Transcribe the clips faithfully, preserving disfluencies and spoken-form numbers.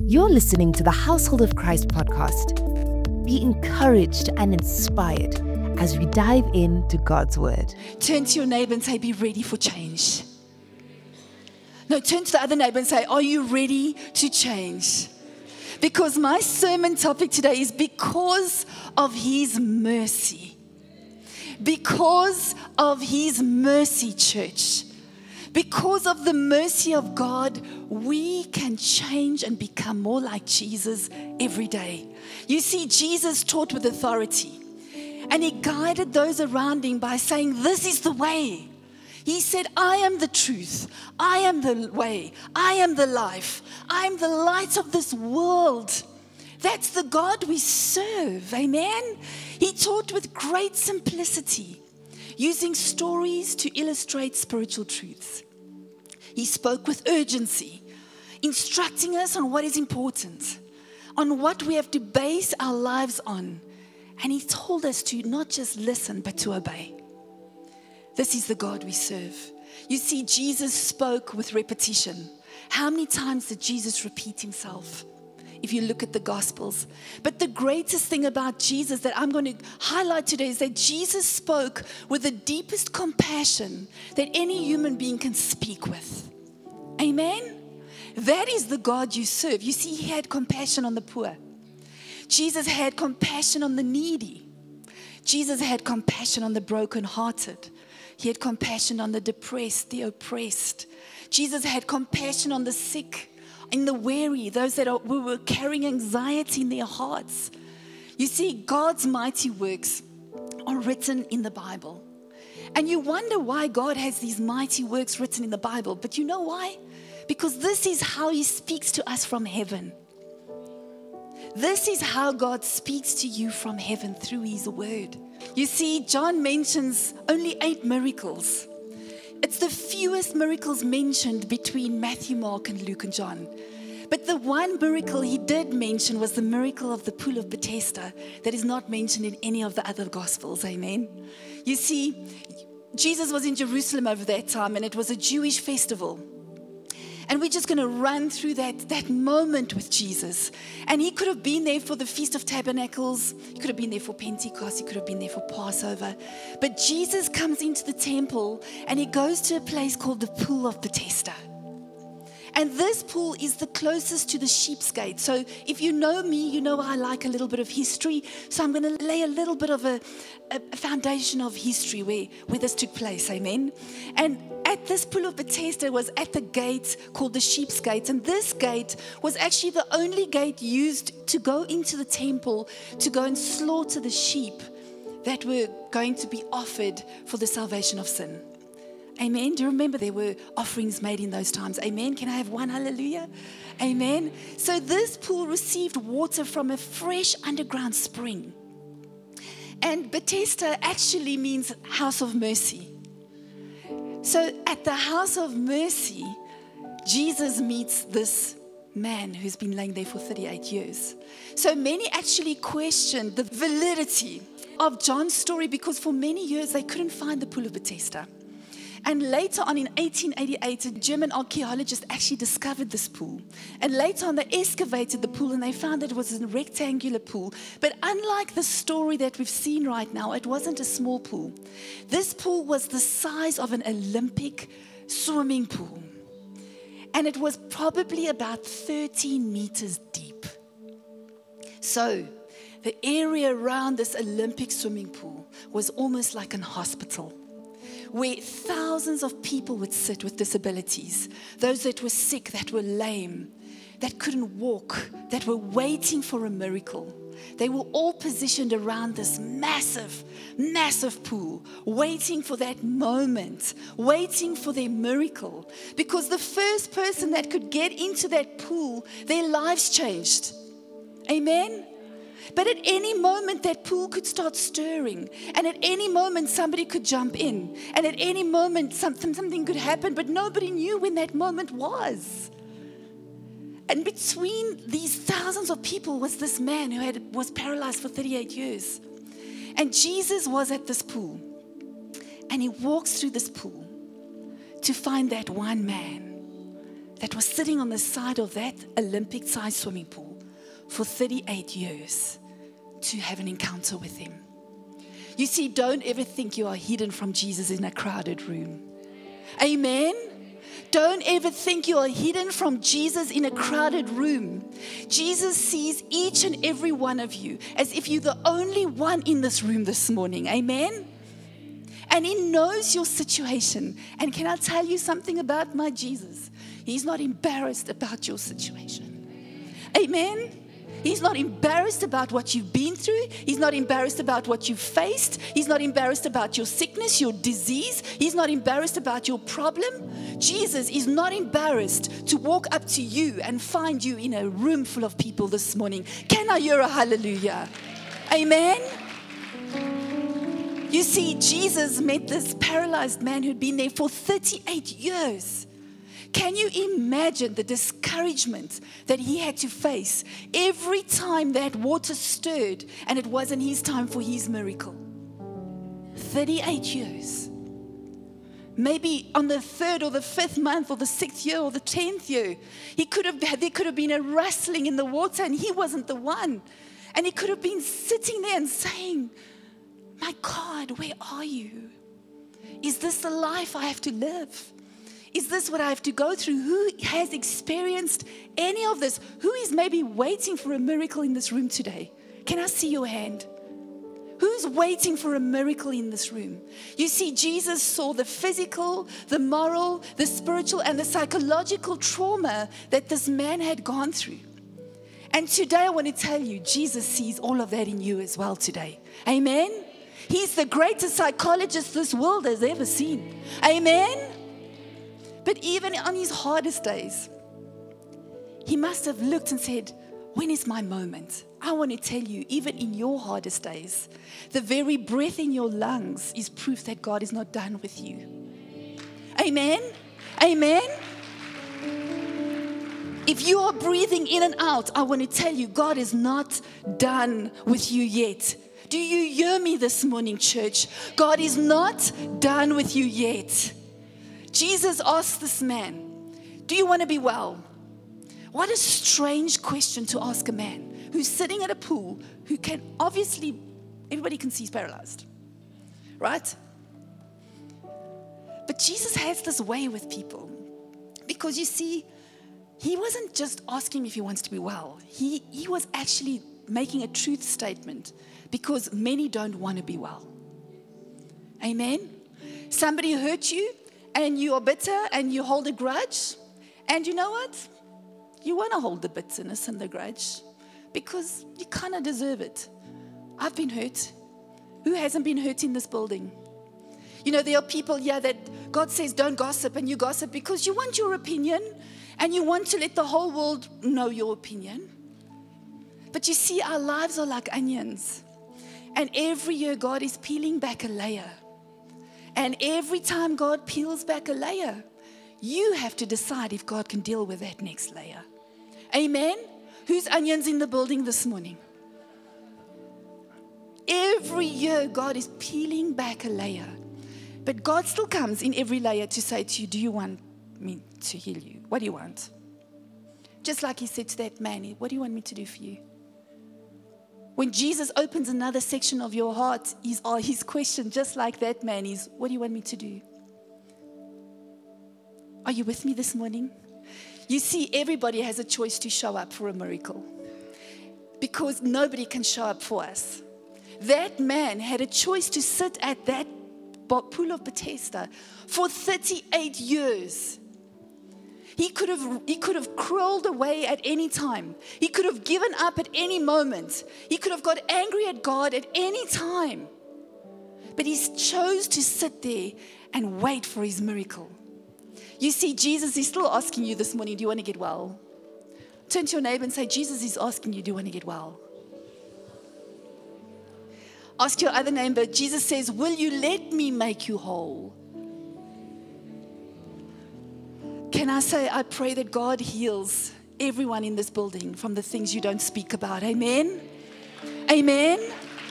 You're listening to the Household of Christ podcast. Be encouraged and inspired as we dive into God's word. Turn to your neighbor and say, be ready for change. No, turn to the other neighbor and say, are you ready to change? Because my sermon topic today is because of his mercy. Because of his mercy, church. Because of the mercy of God, we can change and become more like Jesus every day. You see, Jesus taught with authority, and he guided those around him by saying, this is the way. He said, I am the truth. I am the way. I am the life. I am the light of this world. That's the God we serve. Amen. He taught with great simplicity, using stories to illustrate spiritual truths. He spoke with urgency, instructing us on what is important, on what we have to base our lives on. And he told us to not just listen, but to obey. This is the God we serve. You see, Jesus spoke with repetition. How many times did Jesus repeat himself? If you look at the Gospels. But the greatest thing about Jesus that I'm going to highlight today is that Jesus spoke with the deepest compassion that any human being can speak with. Amen? That is the God you serve. You see, he had compassion on the poor. Jesus had compassion on the needy. Jesus had compassion on the brokenhearted. He had compassion on the depressed, the oppressed. Jesus had compassion on the sick, in the weary, those that are, who were carrying anxiety in their hearts. You see, God's mighty works are written in the Bible. And you wonder why God has these mighty works written in the Bible. But you know why? Because this is how he speaks to us from heaven. This is how God speaks to you from heaven through his word. You see, John mentions only eight miracles. It's the fewest miracles mentioned between Matthew, Mark, and Luke and John. But the one miracle he did mention was the miracle of the pool of Bethesda that is not mentioned in any of the other Gospels. Amen. You see, Jesus was in Jerusalem over that time, and it was a Jewish festival. And we're just going to run through that, that moment with Jesus. And he could have been there for the Feast of Tabernacles. He could have been there for Pentecost. He could have been there for Passover. But Jesus comes into the temple and he goes to a place called the Pool of Bethesda. And this pool is the closest to the Sheep's Gate. So if you know me, you know I like a little bit of history. So I'm going to lay a little bit of a, a foundation of history where, where this took place. Amen. And at this Pool of Bethesda was at the gate called the Sheep's Gate. And this gate was actually the only gate used to go into the temple to go and slaughter the sheep that were going to be offered for the salvation of sin. Amen. Do you remember there were offerings made in those times? Amen. Can I have one? Hallelujah. Amen. So this pool received water from a fresh underground spring. And Bethesda actually means house of mercy. So at the house of mercy, Jesus meets this man who's been laying there for thirty-eight years. So many actually questioned the validity of John's story because for many years they couldn't find the Pool of Bethesda. And later on in eighteen eighty-eight, a German archaeologist actually discovered this pool. And later on, they excavated the pool and they found that it was a rectangular pool. But unlike the story that we've seen right now, it wasn't a small pool. This pool was the size of an Olympic swimming pool. And it was probably about thirteen meters deep. So the area around this Olympic swimming pool was almost like an hospital, where thousands of people would sit with disabilities, those that were sick, that were lame, that couldn't walk, that were waiting for a miracle. They were all positioned around this massive, massive pool, waiting for that moment, waiting for their miracle. Because the first person that could get into that pool, their lives changed. Amen? But at any moment, that pool could start stirring. And at any moment, somebody could jump in. And at any moment, something, something could happen. But nobody knew when that moment was. And between these thousands of people was this man who had was paralyzed for thirty-eight years. And Jesus was at this pool. And he walks through this pool to find that one man that was sitting on the side of that Olympic-sized swimming pool for thirty-eight years to have an encounter with him. You see, don't ever think you are hidden from Jesus in a crowded room. Amen? Don't ever think you are hidden from Jesus in a crowded room. Jesus sees each and every one of you as if you're the only one in this room this morning. Amen? And he knows your situation. And can I tell you something about my Jesus? He's not embarrassed about your situation. Amen? He's not embarrassed about what you've been through. He's not embarrassed about what you've faced. He's not embarrassed about your sickness, your disease. He's not embarrassed about your problem. Jesus is not embarrassed to walk up to you and find you in a room full of people this morning. Can I hear a hallelujah? Amen? You see, Jesus met this paralyzed man who'd been there for thirty-eight years. Can you imagine the discouragement that he had to face every time that water stirred and it wasn't his time for his miracle? thirty-eight years. Maybe on the third or the fifth month or the sixth year or the tenth year, he could have, there could have been a rustling in the water and he wasn't the one. And he could have been sitting there and saying, my God, where are you? Is this the life I have to live? Is this what I have to go through? Who has experienced any of this? Who is maybe waiting for a miracle in this room today? Can I see your hand? Who's waiting for a miracle in this room? You see, Jesus saw the physical, the moral, the spiritual, and the psychological trauma that this man had gone through. And today I want to tell you, Jesus sees all of that in you as well today. Amen? He's the greatest psychologist this world has ever seen. Amen? But even on his hardest days, he must have looked and said, when is my moment? I want to tell you, even in your hardest days, the very breath in your lungs is proof that God is not done with you. Amen? Amen? If you are breathing in and out, I want to tell you, God is not done with you yet. Do you hear me this morning, church? God is not done with you yet. Jesus asked this man, do you want to be well? What a strange question to ask a man who's sitting at a pool, who can obviously, everybody can see he's paralyzed, right? But Jesus has this way with people because you see, he wasn't just asking if he wants to be well. He, he was actually making a truth statement because many don't want to be well. Amen? Somebody hurt you and you are bitter and you hold a grudge. And you know what? You want to hold the bitterness and the grudge because you kind of deserve it. I've been hurt. Who hasn't been hurt in this building? You know, there are people here that God says don't gossip, and you gossip because you want your opinion and you want to let the whole world know your opinion. But you see, our lives are like onions. And every year God is peeling back a layer. And every time God peels back a layer, you have to decide if God can deal with that next layer. Amen? Who's onions in the building this morning? Every year God is peeling back a layer. But God still comes in every layer to say to you, do you want me to heal you? What do you want? Just like he said to that man, what do you want me to do for you? When Jesus opens another section of your heart, his, his question, just like that man, is, what do you want me to do? Are you with me this morning? You see, everybody has a choice to show up for a miracle because nobody can show up for us. That man had a choice to sit at that pool of Bethesda for thirty-eight years. He could have he could have crawled away at any time. He could have given up at any moment. He could have got angry at God at any time. But he chose to sit there and wait for his miracle. You see, Jesus is still asking you this morning, do you want to get well? Turn to your neighbor and say, Jesus is asking you, do you want to get well? Ask your other neighbor, Jesus says, will you let me make you whole? Can I say, I pray that God heals everyone in this building from the things you don't speak about. Amen? Amen?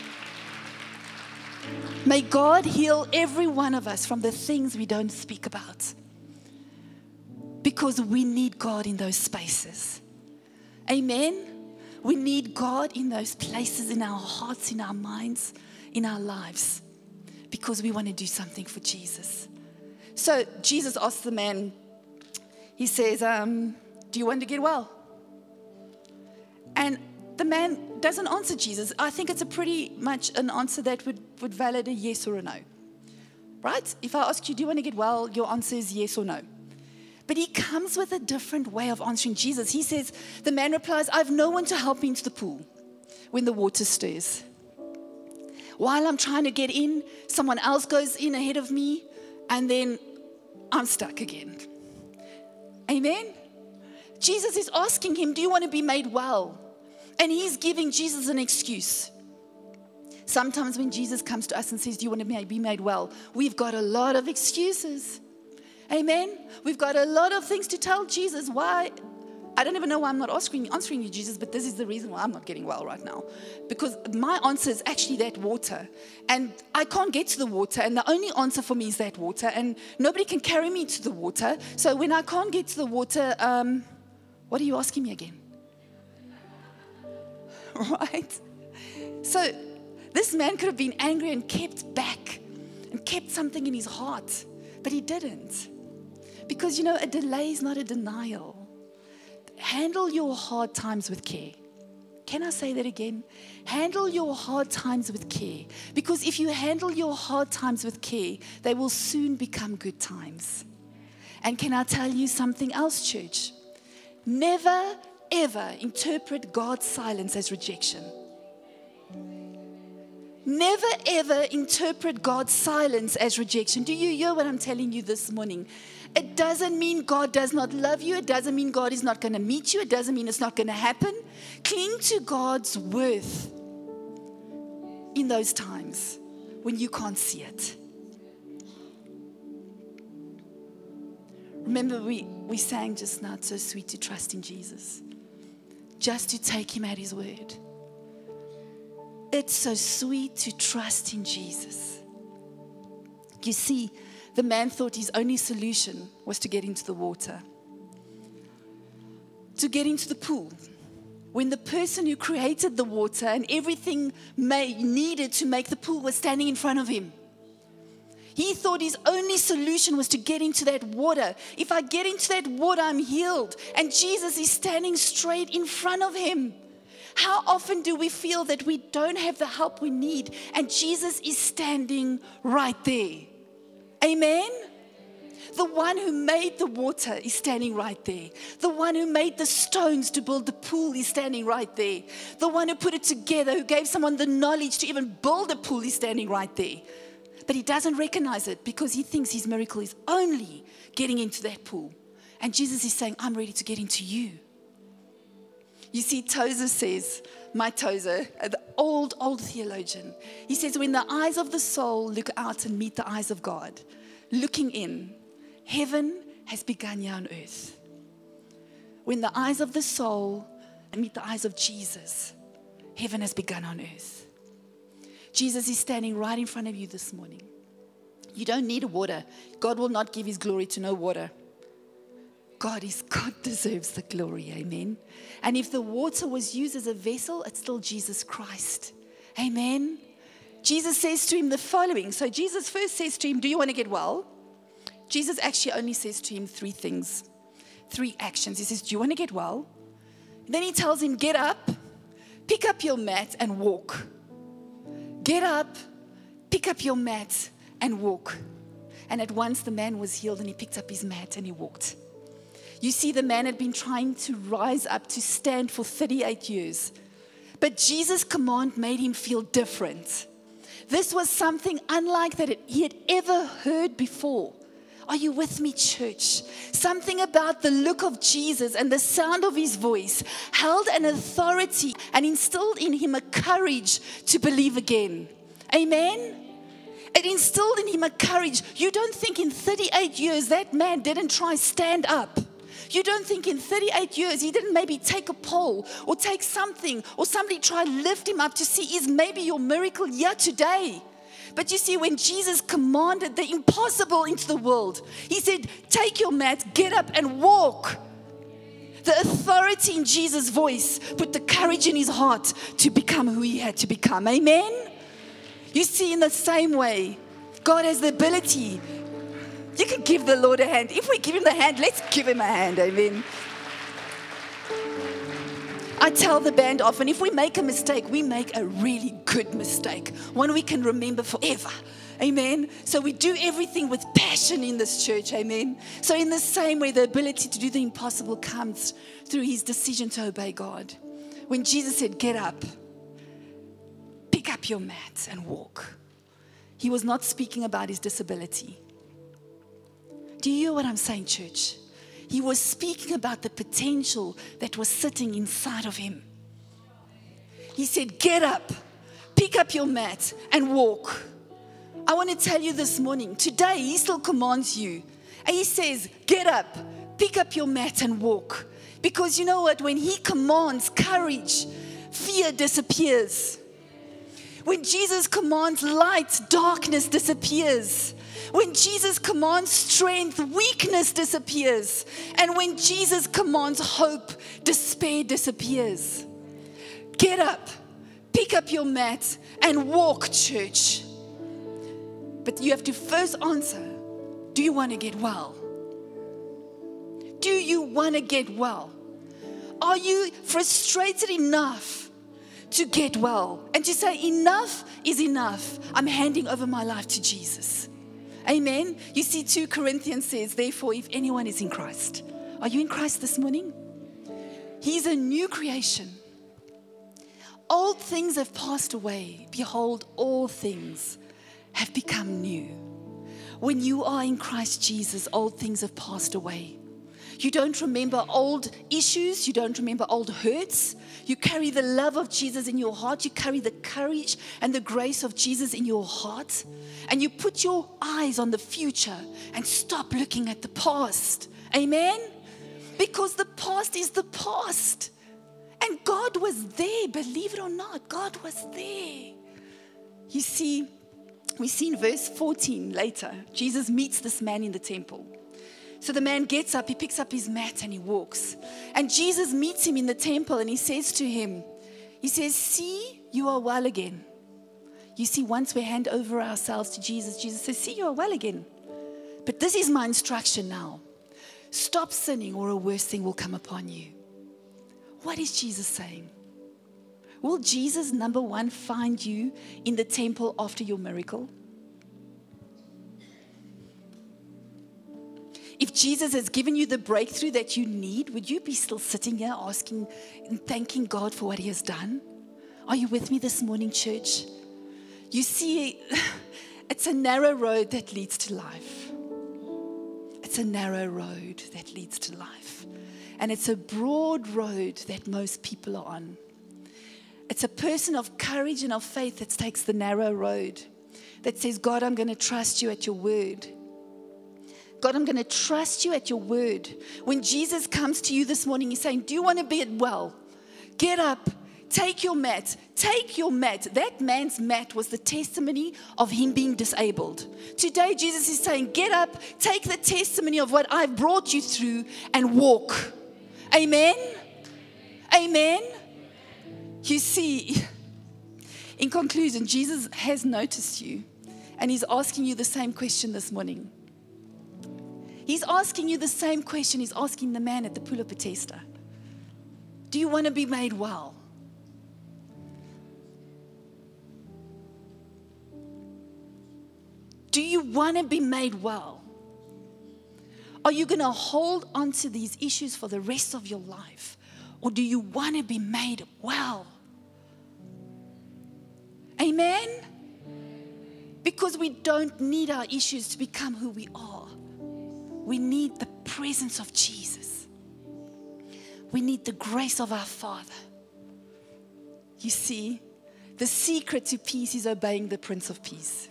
May God heal every one of us from the things we don't speak about. because we need God in those spaces. Amen? We need God in those places, in our hearts, in our minds, in our lives, because we want to do something for Jesus. So Jesus asked the man, he says, um, do you want to get well? And the man doesn't answer Jesus. I think it's a pretty much an answer that would, would validate a yes or a no. Right? If I ask you, do you want to get well? Your answer is yes or no. But he comes with a different way of answering Jesus. He says, the man replies, I have no one to help me into the pool when the water stirs. While I'm trying to get in, someone else goes in ahead of me, and then I'm stuck again. Amen? Jesus is asking him, do you want to be made well? And he's giving Jesus an excuse. Sometimes when Jesus comes to us and says, do you want to be made well? We've got a lot of excuses. Amen? We've got a lot of things to tell Jesus why. I don't even know why I'm not answering, answering you, Jesus, but this is the reason why I'm not getting well right now. Because my answer is actually that water. And I can't get to the water, and the only answer for me is that water. And nobody can carry me to the water. So when I can't get to the water, um, what are you asking me again? Right? So this man could have been angry and kept back and kept something in his heart, but he didn't. Because, you know, a delay is not a denial. Handle your hard times with care. Can I say that again? Handle your hard times with care. Because if you handle your hard times with care, they will soon become good times. And can I tell you something else, church? Never, ever interpret God's silence as rejection. Never, ever interpret God's silence as rejection. Do you hear what I'm telling you this morning? It doesn't mean God does not love you. It doesn't mean God is not going to meet you. It doesn't mean it's not going to happen. Cling to God's worth in those times when you can't see it. Remember, we, we sang just now, it's so sweet to trust in Jesus. Just to take him at his word. It's so sweet to trust in Jesus. You see, the man thought his only solution was to get into the water, to get into the pool. When the person who created the water and everything made, needed to make the pool was standing in front of him. He thought his only solution was to get into that water. If I get into that water, I'm healed. And Jesus is standing straight in front of him. How often do we feel that we don't have the help we need, and Jesus is standing right there? Amen? The one who made the water is standing right there. The one who made the stones to build the pool is standing right there. The one who put it together, who gave someone the knowledge to even build a pool is standing right there. But he doesn't recognize it because he thinks his miracle is only getting into that pool. And Jesus is saying, I'm ready to get into you. You see, Tozer says, my Tozer, the old, old theologian, he says, when the eyes of the soul look out and meet the eyes of God, looking in, heaven has begun here on earth. When the eyes of the soul meet the eyes of Jesus, heaven has begun on earth. Jesus is standing right in front of you this morning. You don't need water. God will not give his glory to no water. God is, God deserves the glory, amen. And if the water was used as a vessel, it's still Jesus Christ, amen. Jesus says to him the following. So Jesus first says to him, do you want to get well? Jesus actually only says to him three things, three actions. He says, do you want to get well? Then he tells him, get up, pick up your mat and walk. Get up, pick up your mat and walk. And at once the man was healed and he picked up his mat and he walked. You see, the man had been trying to rise up to stand for thirty-eight years. But Jesus' command made him feel different. This was something unlike that he had ever heard before. Are you with me, church? Something about the look of Jesus and the sound of his voice held an authority and instilled in him a courage to believe again. Amen? It instilled in him a courage. You don't think in thirty-eight years that man didn't try stand up. You don't think in thirty-eight years he didn't maybe take a pole or take something or somebody try to lift him up to see, is maybe your miracle here today? But you see, when Jesus commanded the impossible into the world, he said, take your mat, get up and walk. The authority in Jesus' voice put the courage in his heart to become who he had to become. Amen? You see, in the same way, God has the ability. You can give the Lord a hand. If we give him the hand, let's give him a hand. Amen. I tell the band often, if we make a mistake, we make a really good mistake, one we can remember forever. Amen. So we do everything with passion in this church. Amen. So in the same way, the ability to do the impossible comes through his decision to obey God. When Jesus said, get up, pick up your mat and walk, he was not speaking about his disability. Do you hear what I'm saying, church? He was speaking about the potential that was sitting inside of him. He said, get up, pick up your mat and walk. I want to tell you this morning, today he still commands you. And he says, get up, pick up your mat and walk. Because you know what? When he commands courage, fear disappears. When Jesus commands light, darkness disappears. When Jesus commands strength, weakness disappears. And when Jesus commands hope, despair disappears. Get up, pick up your mat and walk, church. But you have to first answer, do you want to get well? Do you want to get well? Are you frustrated enough to get well? And to say, enough is enough. I'm handing over my life to Jesus. Amen. You see, Second Corinthians says, therefore, if anyone is in Christ. Are you in Christ this morning? He's a new creation. Old things have passed away. Behold, all things have become new. When you are in Christ Jesus, old things have passed away. You don't remember old issues. You don't remember old hurts. You carry the love of Jesus in your heart. You carry the courage and the grace of Jesus in your heart. And you put your eyes on the future and stop looking at the past. Amen? Because the past is the past. And God was there, believe it or not. God was there. You see, we see in verse fourteen later, Jesus meets this man in the temple. So the man gets up, he picks up his mat and he walks. And Jesus meets him in the temple and he says to him, he says, see, you are well again. You see, once we hand over ourselves to Jesus, Jesus says, see, you are well again. But this is my instruction now. Stop sinning or a worse thing will come upon you. What is Jesus saying? Will Jesus, number one, find you in the temple after your miracle? If Jesus has given you the breakthrough that you need, would you be still sitting here asking and thanking God for what he has done? Are you with me this morning, church? You see, it's a narrow road that leads to life. It's a narrow road that leads to life. And it's a broad road that most people are on. It's a person of courage and of faith that takes the narrow road, that says, God, I'm going to trust you at your word. God, I'm going to trust you at your word. When Jesus comes to you this morning, he's saying, do you want to be well? Get up, take your mat, take your mat. That man's mat was the testimony of him being disabled. Today, Jesus is saying, get up, take the testimony of what I've brought you through and walk. Amen? Amen? You see, in conclusion, Jesus has noticed you and he's asking you the same question this morning. He's asking you the same question he's asking the man at the pool of Bethesda. Do you want to be made well? Do you want to be made well? Are you going to hold on to these issues for the rest of your life? Or do you want to be made well? Amen? Because we don't need our issues to become who we are. We need the presence of Jesus. We need the grace of our Father. You see, the secret to peace is obeying the Prince of Peace.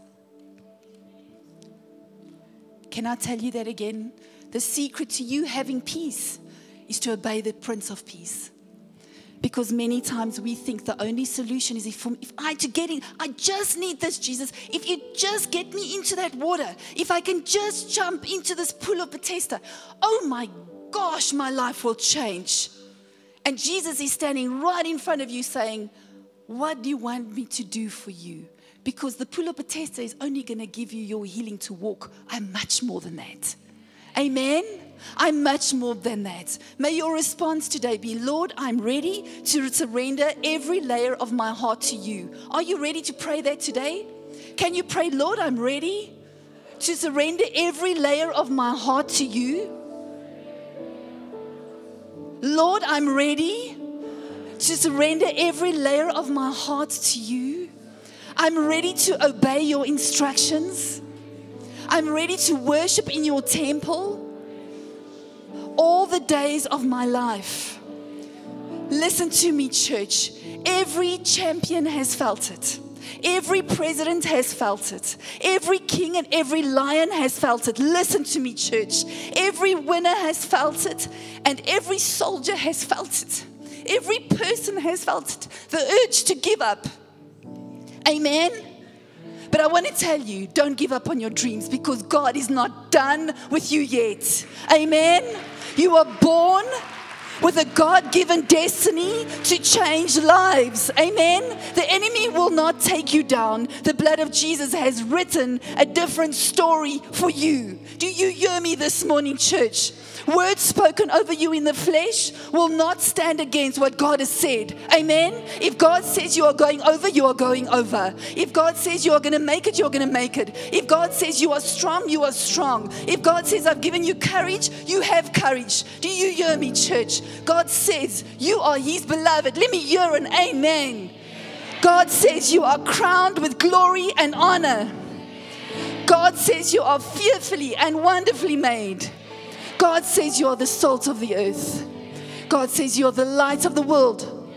Can I tell you that again? The secret to you having peace is to obey the Prince of Peace. Because many times we think the only solution is if, if I to get in, I just need this, Jesus. If you just get me into that water, if I can just jump into this pool of Bethesda, oh my gosh, my life will change. And Jesus is standing right in front of you saying, what do you want me to do for you? Because the pool of Bethesda is only going to give you your healing to walk. I'm much more than that. Amen? I'm much more than that. May your response today be, Lord, I'm ready to surrender every layer of my heart to you. Are you ready to pray that today? Can you pray, Lord, I'm ready to surrender every layer of my heart to you? Lord, I'm ready to surrender every layer of my heart to you. I'm ready to obey your instructions. I'm ready to worship in your temple all the days of my life. Listen to me, church. Every champion has felt it. Every president has felt it. Every king and every lion has felt it. Listen to me, church. Every winner has felt it, and every soldier has felt it. Every person has felt it. The urge to give up. Amen. But I want to tell you, don't give up on your dreams, because God is not done with you yet. Amen. You are born with a God-given destiny to change lives. Amen. The enemy will not take you down. The blood of Jesus has written a different story for you. Do you hear me this morning, church? Words spoken over you in the flesh will not stand against what God has said. Amen. If God says you are going over, you are going over. If God says you are going to make it, you're going to make it. If God says you are strong, you are strong. If God says I've given you courage, you have courage. Do you hear me, church? God says you are His beloved. Let me hear an amen. God says you are crowned with glory and honor. God says you are fearfully and wonderfully made. God says you are the salt of the earth. God says you are the light of the world.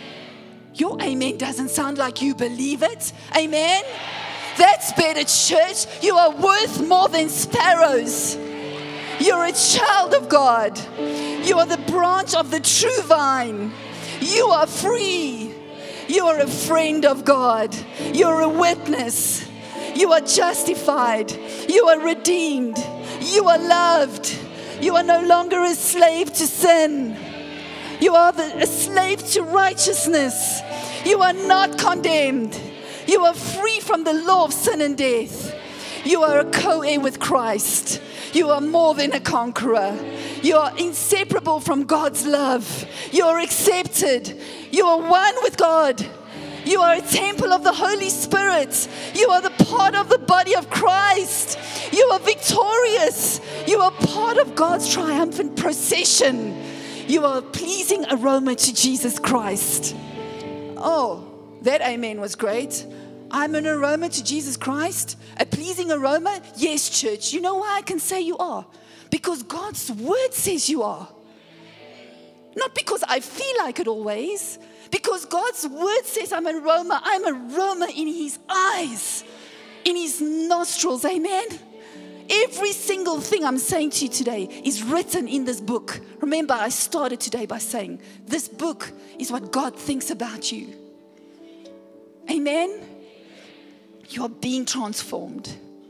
Your amen doesn't sound like you believe it. Amen. That's better, church. You are worth more than sparrows. You're a child of God. You are the branch of the true vine. You are free. You are a friend of God. You're a witness. You are justified. You are redeemed. You are loved. You are no longer a slave to sin. You are the, a slave to righteousness. You are not condemned. You are free from the law of sin and death. You are a co-heir with Christ. You are more than a conqueror. You are inseparable from God's love. You are accepted. You are one with God. You are a temple of the Holy Spirit. You are the part of the body of Christ. You are victorious. You are part of God's triumphant procession. You are a pleasing aroma to Jesus Christ. Oh, that amen was great. I'm an aroma to Jesus Christ. A pleasing aroma? Yes, church. You know why I can say you are? Because God's word says you are. Not because I feel like it always. Because God's word says I'm an aroma. I'm an aroma in His eyes, in His nostrils. Amen. Every single thing I'm saying to you today is written in this book. Remember, I started today by saying this book is what God thinks about you. Amen. You are being transformed.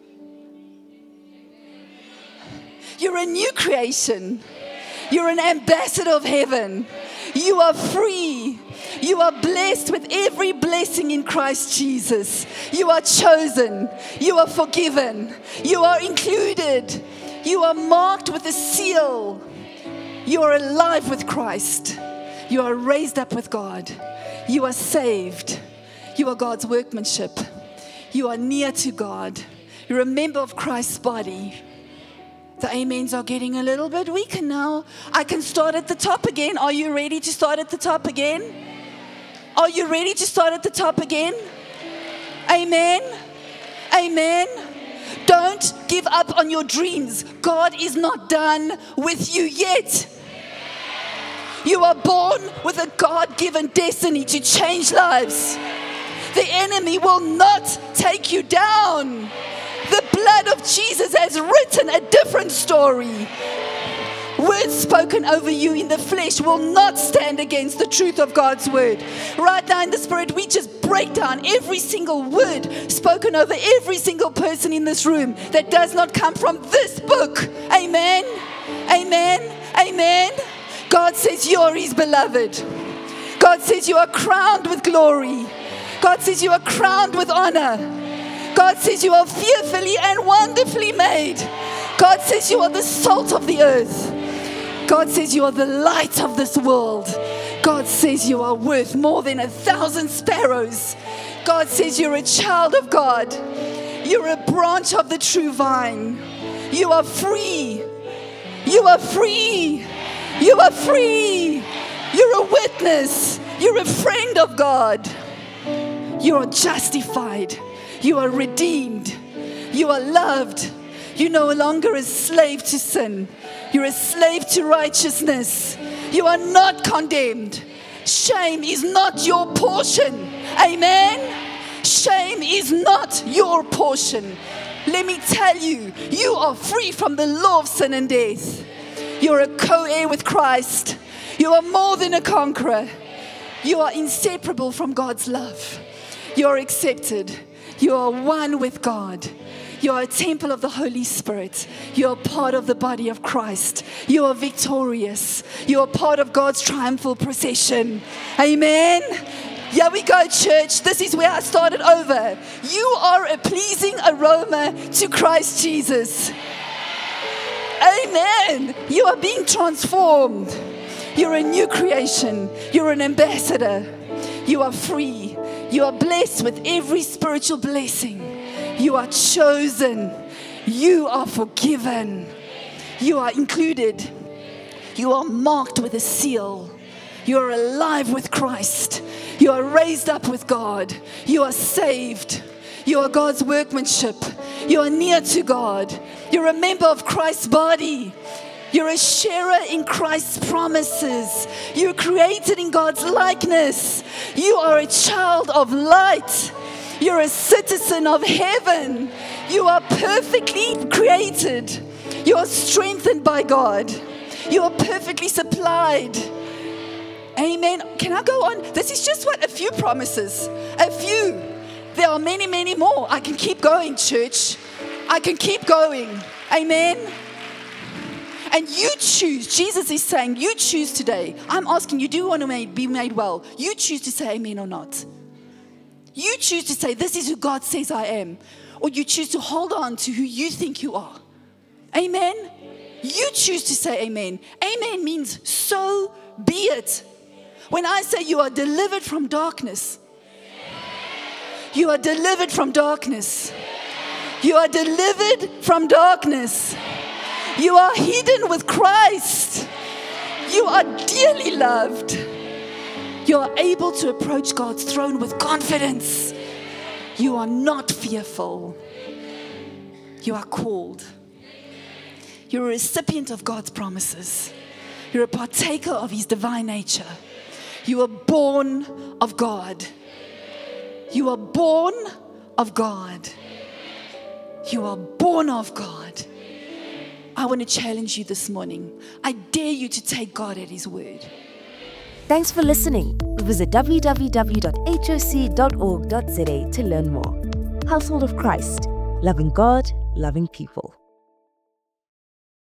You're a new creation. You're an ambassador of heaven. You are free. You are blessed with every blessing in Christ Jesus. You are chosen. You are forgiven. You are included. You are marked with a seal. You are alive with Christ. You are raised up with God. You are saved. You are God's workmanship. You are near to God. You're a member of Christ's body. The amens are getting a little bit weaker now. I can start at the top again. Are you ready to start at the top again? Are you ready to start at the top again? Amen. Amen. Don't give up on your dreams. God is not done with you yet. You are born with a God-given destiny to change lives. The enemy will not take you down. The blood of Jesus has written a different story. Words spoken over you in the flesh will not stand against the truth of God's word. Right now in the spirit, we just break down every single word spoken over every single person in this room that does not come from this book. Amen. Amen. Amen. God says you are his beloved. God says you are crowned with glory. God says you are crowned with honor. God says you are fearfully and wonderfully made. God says you are the salt of the earth. God says you are the light of this world. God says you are worth more than a thousand sparrows. God says you're a child of God. You're a branch of the true vine. You are free. You are free. You are free. You're a witness. You're a friend of God. You are justified. You are redeemed. You are loved. You're no longer a slave to sin. You're a slave to righteousness. You are not condemned. Shame is not your portion. Amen. Shame is not your portion. Let me tell you, you are free from the law of sin and death. You're a co-heir with Christ. You are more than a conqueror. You are inseparable from God's love. You are accepted. You are one with God. You are a temple of the Holy Spirit. You are part of the body of Christ. You are victorious. You are part of God's triumphal procession. Amen. Here we go, church. This is where I started over. You are a pleasing aroma to Christ Jesus. Amen. You are being transformed. You're a new creation. You're an ambassador. You are free. You are blessed with every spiritual blessing. You are chosen. You are forgiven. You are included. You are marked with a seal. You are alive with Christ. You are raised up with God. You are saved. You are God's workmanship. You are near to God. You're a member of Christ's body. You're a sharer in Christ's promises. You're created in God's likeness. You are a child of light. You're a citizen of heaven. You are perfectly created. You are strengthened by God. You are perfectly supplied. Amen. Can I go on? This is just what a few promises. A few. There are many, many more. I can keep going, church. I can keep going. Amen. And you choose. Jesus is saying, you choose today. I'm asking you, do you want to be made well? You choose to say amen or not. You choose to say, this is who God says I am. Or you choose to hold on to who you think you are. Amen. You choose to say amen. Amen means so be it. When I say you are delivered from darkness, you are delivered from darkness. You are delivered from darkness. You are hidden with Christ. You are dearly loved. You are able to approach God's throne with confidence. You are not fearful. You are called. You're a recipient of God's promises. You're a partaker of His divine nature. You are born of God. You are born of God. You are born of God. I want to challenge you this morning. I dare you to take God at His word. Thanks for listening. Visit w w w dot h o c dot org dot z a to learn more. Household of Christ, loving God, loving people.